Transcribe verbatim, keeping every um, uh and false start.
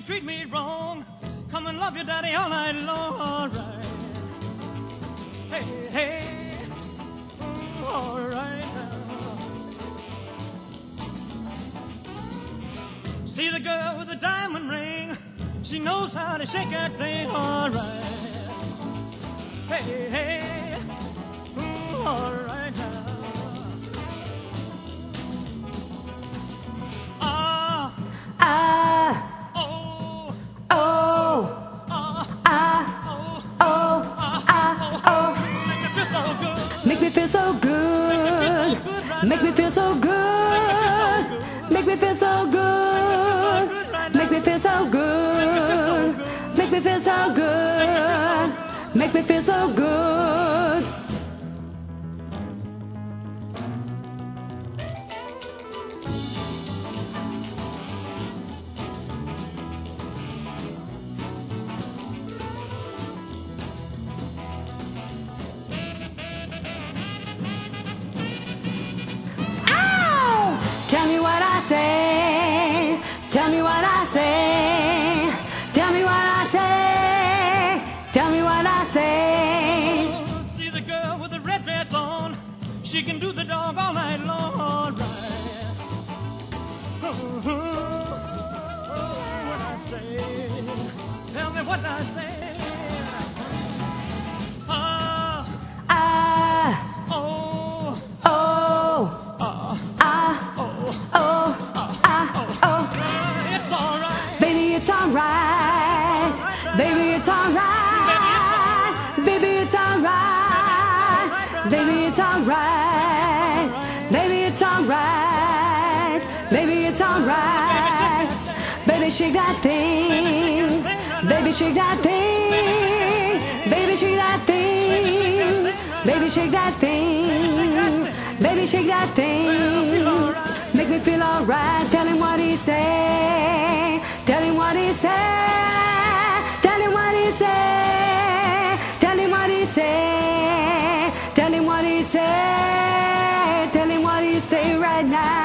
you treat me wrong. Come and love your daddy all night long. All right. Hey, hey. Ooh, all right now. See the girl with the diamond ring. She knows how to shake that thing. All right. Hey, hey. Ooh, all right now. Ah. Ah. Oh. Oh. Ah. Ah. Oh. Oh. Ah. Oh. Make me feel so good. Make me feel so good. Make me feel so good. Make me feel so good. Make me feel so good. Make me feel so good. Tell me what I say. Tell me what I say. Tell me what I say. Tell me what I say. Oh, see the girl with the red dress on. She can do the dog all night long. All right. Oh, oh, oh, what I say. Tell me what I say. Ah. Ah. Oh. Oh. Ah. Ah. Oh. Oh. Ah. Oh. It's all right. Baby, it's alright. Baby, it's alright. Baby, it's alright. Baby, it's alright. Baby, it's alright. Baby, it's alright. Baby, shake that thing. Baby, shake that thing. Baby, shake that thing. Baby, shake that thing. Baby, shake that thing. Make me feel alright. Tell him what he say. Tell him what he say. Tell him what he say. Tell him what he say. Tell him what he say. Tell him what he say right now.